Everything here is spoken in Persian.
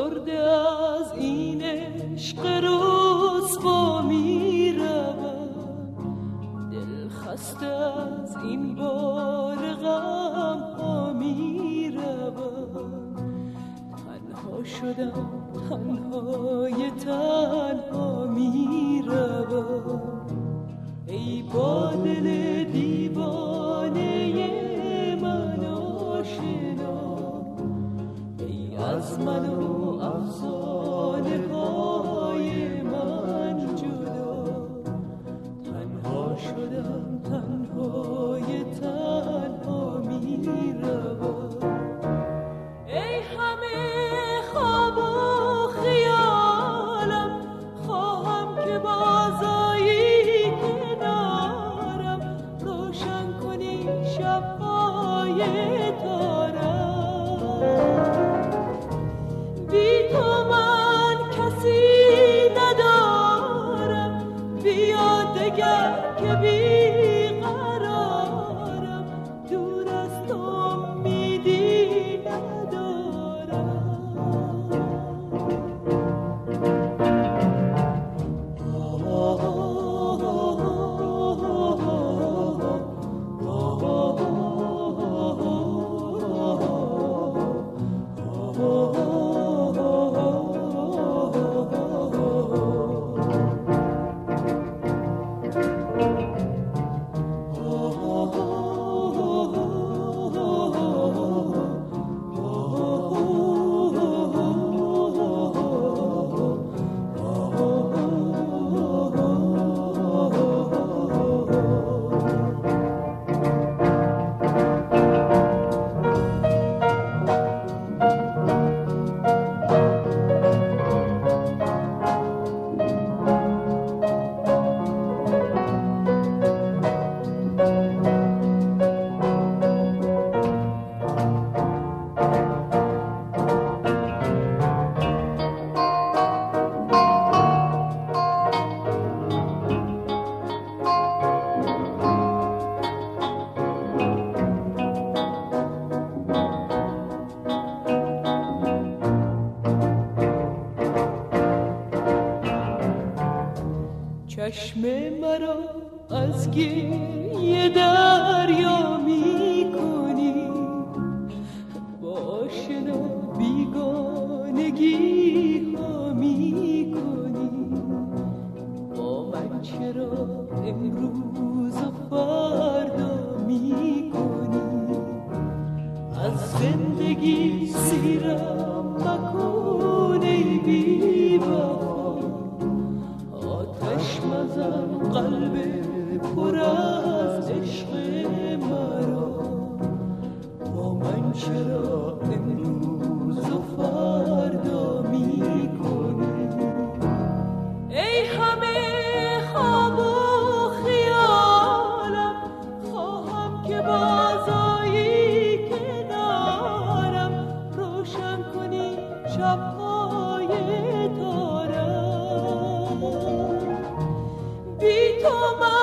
افسرده از این عشق رسوا می روم، دل خسته از این بار غم ها می روم. تنها شدم، تنهای تنها می روم. ای با دل دیوانه من آشنا، ای از من و افسانه های من جدا. تنها شدم، تنهای تنها می روم. ای همه خواب و خیالم، خواهم که بازایی کنارم، روشن کنی شب‌های تارم. بی تو من کسی ندارم، بیا دگر که بی قرارم، دور از تو امیدی ندارم. چشم مرا از گریه دریا می کنی، با آشنا بیگانگی ها می کنی. با من چرا امروز و فردا می کنی؟ از زندگی سیرم مکن ای بی وفا. آتش مزن قلب پر از عشق مرا، با من چرا امروز و فردا می کنی؟ ای همه خواب و خیالم، خواهم که بازایی کنارم، روشن کنی شب‌های تارم. بی تو من